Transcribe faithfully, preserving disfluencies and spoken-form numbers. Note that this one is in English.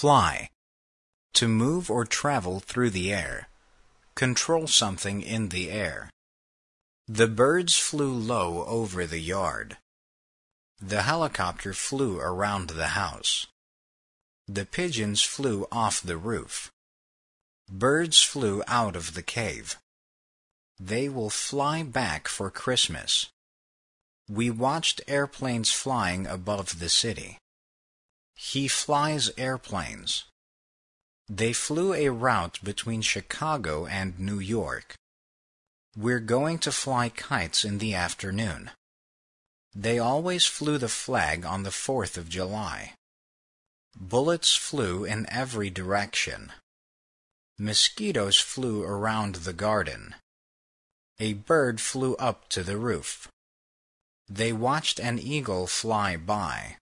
Fly. To move or travel through the air. Control something in the air. The birds flew low over the yard. The helicopter flew around the house. The pigeons flew off the roof. Birds flew out of the cave. They will fly back for Christmas. We watched airplanes flying above the city. He flies airplanes. They flew a route between Chicago and New York. We're going to fly kites in the afternoon. They always flew the flag on the fourth of July. Bullets flew in every direction. Mosquitoes flew around the garden. A bird flew up to the roof. They watched an eagle fly by.